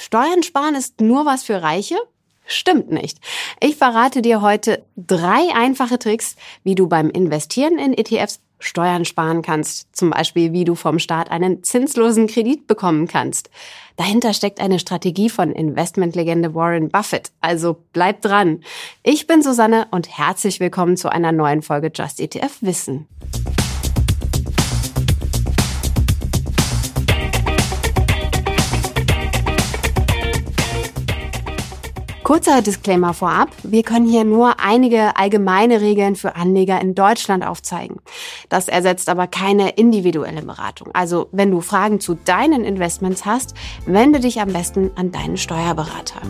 Steuern sparen ist nur was für Reiche? Stimmt nicht. Ich verrate dir heute 3 einfache Tricks, wie du beim Investieren in ETFs Steuern sparen kannst. Zum Beispiel, wie du vom Staat einen zinslosen Kredit bekommen kannst. Dahinter steckt eine Strategie von Investmentlegende Warren Buffett. Also bleib dran. Ich bin Susanne und herzlich willkommen zu einer neuen Folge Just ETF Wissen. Kurzer Disclaimer vorab. Wir können hier nur einige allgemeine Regeln für Anleger in Deutschland aufzeigen. Das ersetzt aber keine individuelle Beratung. Also, wenn du Fragen zu deinen Investments hast, wende dich am besten an deinen Steuerberater.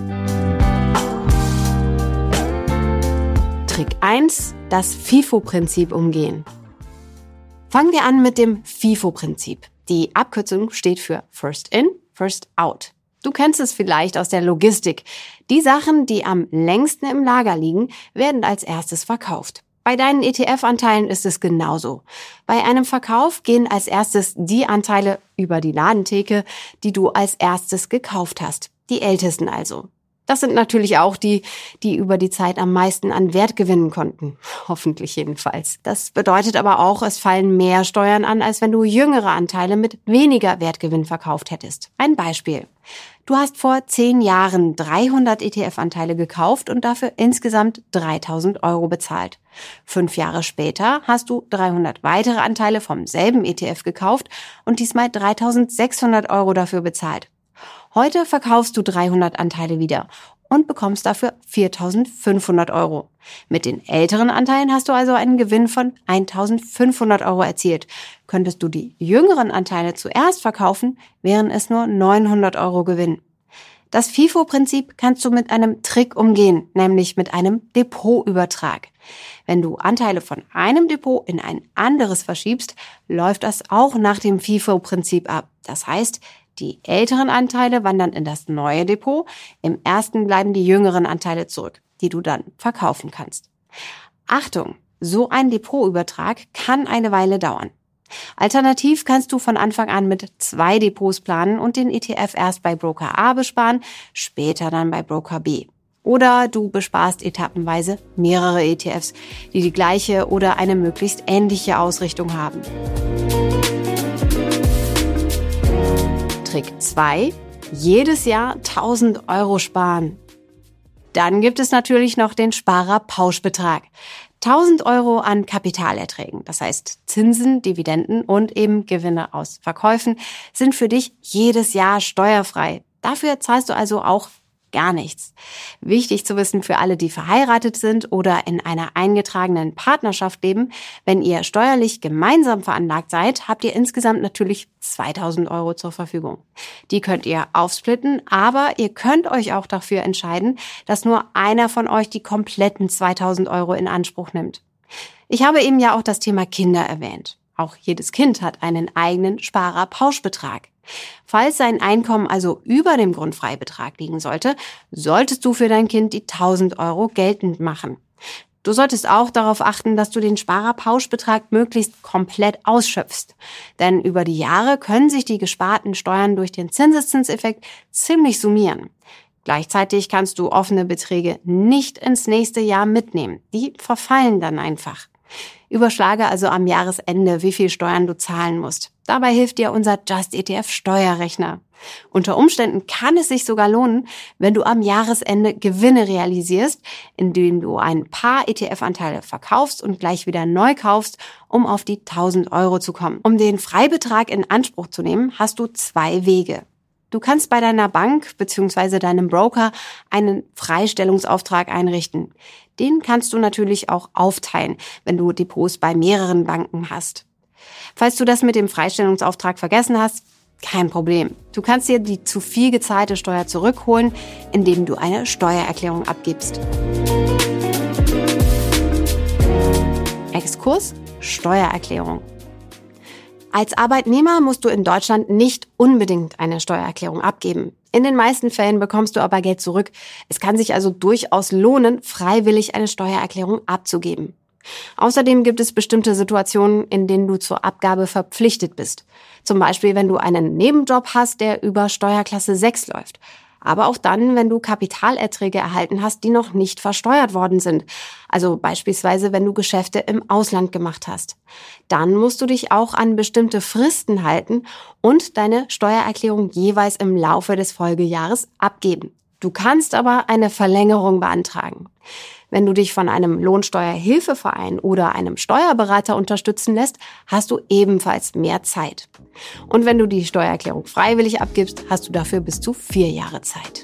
Trick 1. Das FIFO-Prinzip umgehen. Fangen wir an mit dem FIFO-Prinzip. Die Abkürzung steht für First In, First Out. Du kennst es vielleicht aus der Logistik. Die Sachen, die am längsten im Lager liegen, werden als erstes verkauft. Bei deinen ETF-Anteilen ist es genauso. Bei einem Verkauf gehen als erstes die Anteile über die Ladentheke, die du als erstes gekauft hast. Die ältesten also. Das sind natürlich auch die über die Zeit am meisten an Wert gewinnen konnten. Hoffentlich jedenfalls. Das bedeutet aber auch, es fallen mehr Steuern an, als wenn du jüngere Anteile mit weniger Wertgewinn verkauft hättest. Ein Beispiel. Du hast vor 10 Jahren 300 ETF-Anteile gekauft und dafür insgesamt 3.000 € bezahlt. 5 Jahre später hast du 300 weitere Anteile vom selben ETF gekauft und diesmal 3.600 € dafür bezahlt. Heute verkaufst du 300 Anteile wieder und bekommst dafür 4.500 €. Mit den älteren Anteilen hast du also einen Gewinn von 1.500 € erzielt. Könntest du die jüngeren Anteile zuerst verkaufen, wären es nur 900 € Gewinn. Das FIFO-Prinzip kannst du mit einem Trick umgehen, nämlich mit einem Depotübertrag. Wenn du Anteile von einem Depot in ein anderes verschiebst, läuft das auch nach dem FIFO-Prinzip ab. Das heißt, die älteren Anteile wandern in das neue Depot, im ersten bleiben die jüngeren Anteile zurück, die du dann verkaufen kannst. Achtung, so ein Depotübertrag kann eine Weile dauern. Alternativ kannst du von Anfang an mit 2 Depots planen und den ETF erst bei Broker A besparen, später dann bei Broker B. Oder du besparst etappenweise mehrere ETFs, die die gleiche oder eine möglichst ähnliche Ausrichtung haben. Trick 2. Jedes Jahr 1.000 € sparen. Dann gibt es natürlich noch den Sparerpauschbetrag. 1.000 € an Kapitalerträgen, das heißt Zinsen, Dividenden und eben Gewinne aus Verkäufen, sind für dich jedes Jahr steuerfrei. Dafür zahlst du also auch gar nichts. Wichtig zu wissen für alle, die verheiratet sind oder in einer eingetragenen Partnerschaft leben: Wenn ihr steuerlich gemeinsam veranlagt seid, habt ihr insgesamt natürlich 2.000 € zur Verfügung. Die könnt ihr aufsplitten, aber ihr könnt euch auch dafür entscheiden, dass nur einer von euch die kompletten 2.000 € in Anspruch nimmt. Ich habe eben ja auch das Thema Kinder erwähnt. Auch jedes Kind hat einen eigenen Sparerpauschbetrag. Falls sein Einkommen also über dem Grundfreibetrag liegen sollte, solltest du für dein Kind die 1.000 € geltend machen. Du solltest auch darauf achten, dass du den Sparerpauschbetrag möglichst komplett ausschöpfst. Denn über die Jahre können sich die gesparten Steuern durch den Zinseszinseffekt ziemlich summieren. Gleichzeitig kannst du offene Beträge nicht ins nächste Jahr mitnehmen. Die verfallen dann einfach. Überschlage also am Jahresende, wie viel Steuern du zahlen musst. Dabei hilft dir unser Just ETF Steuerrechner. Unter Umständen kann es sich sogar lohnen, wenn du am Jahresende Gewinne realisierst, indem du ein paar ETF-Anteile verkaufst und gleich wieder neu kaufst, um auf die 1.000 € zu kommen. Um den Freibetrag in Anspruch zu nehmen, hast du 2 Wege. Du kannst bei deiner Bank bzw. deinem Broker einen Freistellungsauftrag einrichten. Den kannst du natürlich auch aufteilen, wenn du Depots bei mehreren Banken hast. Falls du das mit dem Freistellungsauftrag vergessen hast, kein Problem. Du kannst dir die zu viel gezahlte Steuer zurückholen, indem du eine Steuererklärung abgibst. Exkurs: Steuererklärung. Als Arbeitnehmer musst du in Deutschland nicht unbedingt eine Steuererklärung abgeben. In den meisten Fällen bekommst du aber Geld zurück. Es kann sich also durchaus lohnen, freiwillig eine Steuererklärung abzugeben. Außerdem gibt es bestimmte Situationen, in denen du zur Abgabe verpflichtet bist. Zum Beispiel, wenn du einen Nebenjob hast, der über Steuerklasse 6 läuft. Aber auch dann, wenn du Kapitalerträge erhalten hast, die noch nicht versteuert worden sind. Also beispielsweise, wenn du Geschäfte im Ausland gemacht hast. Dann musst du dich auch an bestimmte Fristen halten und deine Steuererklärung jeweils im Laufe des Folgejahres abgeben. Du kannst aber eine Verlängerung beantragen. Wenn du dich von einem Lohnsteuerhilfeverein oder einem Steuerberater unterstützen lässt, hast du ebenfalls mehr Zeit. Und wenn du die Steuererklärung freiwillig abgibst, hast du dafür bis zu 4 Jahre Zeit.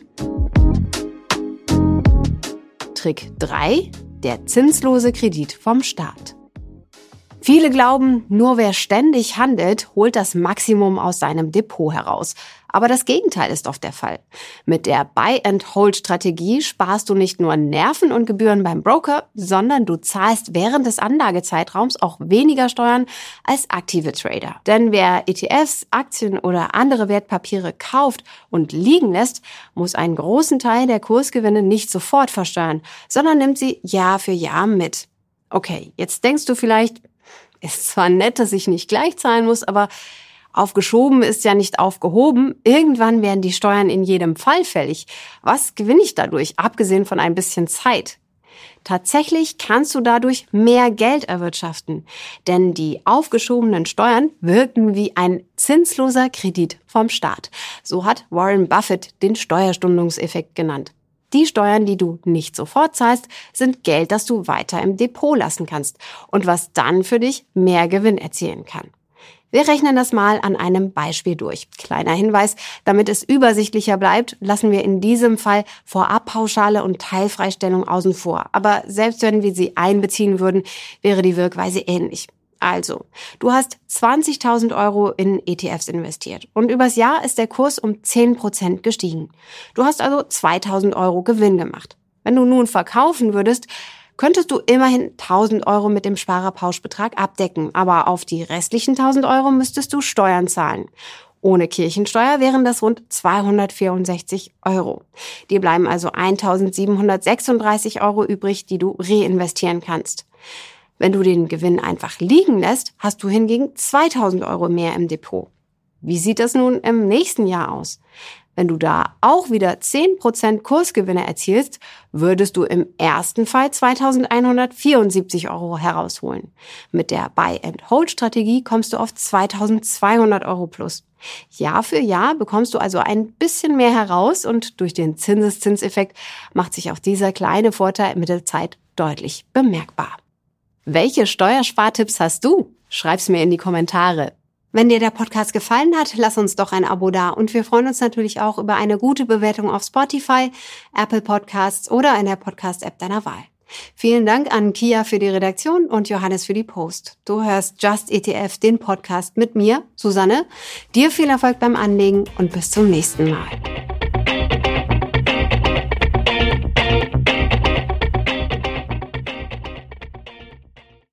Trick 3: Der zinslose Kredit vom Staat. Viele glauben, nur wer ständig handelt, holt das Maximum aus seinem Depot heraus. Aber das Gegenteil ist oft der Fall. Mit der Buy-and-Hold-Strategie sparst du nicht nur Nerven und Gebühren beim Broker, sondern du zahlst während des Anlagezeitraums auch weniger Steuern als aktive Trader. Denn wer ETFs, Aktien oder andere Wertpapiere kauft und liegen lässt, muss einen großen Teil der Kursgewinne nicht sofort versteuern, sondern nimmt sie Jahr für Jahr mit. Okay, jetzt denkst du vielleicht, ist zwar nett, dass ich nicht gleich zahlen muss, aber aufgeschoben ist ja nicht aufgehoben. Irgendwann werden die Steuern in jedem Fall fällig. Was gewinne ich dadurch, abgesehen von ein bisschen Zeit? Tatsächlich kannst du dadurch mehr Geld erwirtschaften, denn die aufgeschobenen Steuern wirken wie ein zinsloser Kredit vom Staat. So hat Warren Buffett den Steuerstundungseffekt genannt. Die Steuern, die du nicht sofort zahlst, sind Geld, das du weiter im Depot lassen kannst und was dann für dich mehr Gewinn erzielen kann. Wir rechnen das mal an einem Beispiel durch. Kleiner Hinweis, damit es übersichtlicher bleibt, lassen wir in diesem Fall Vorabpauschale und Teilfreistellung außen vor. Aber selbst wenn wir sie einbeziehen würden, wäre die Wirkweise ähnlich. Also, du hast 20.000 Euro in ETFs investiert und übers Jahr ist der Kurs um 10% gestiegen. Du hast also 2.000 Euro Gewinn gemacht. Wenn du nun verkaufen würdest, könntest du immerhin 1.000 Euro mit dem Sparerpauschbetrag abdecken, aber auf die restlichen 1.000 Euro müsstest du Steuern zahlen. Ohne Kirchensteuer wären das rund 264 Euro. Dir bleiben also 1.736 Euro übrig, die du reinvestieren kannst. Wenn du den Gewinn einfach liegen lässt, hast du hingegen 2.000 Euro mehr im Depot. Wie sieht das nun im nächsten Jahr aus? Wenn du da auch wieder 10% Kursgewinne erzielst, würdest du im ersten Fall 2.174 Euro herausholen. Mit der Buy-and-Hold-Strategie kommst du auf 2.200 Euro plus. Jahr für Jahr bekommst du also ein bisschen mehr heraus und durch den Zinseszinseffekt macht sich auch dieser kleine Vorteil mit der Zeit deutlich bemerkbar. Welche Steuerspartipps hast du? Schreib's mir in die Kommentare. Wenn dir der Podcast gefallen hat, lass uns doch ein Abo da und wir freuen uns natürlich auch über eine gute Bewertung auf Spotify, Apple Podcasts oder in der Podcast-App deiner Wahl. Vielen Dank an Kia für die Redaktion und Johannes für die Post. Du hörst Just ETF, den Podcast mit mir, Susanne. Dir viel Erfolg beim Anlegen und bis zum nächsten Mal.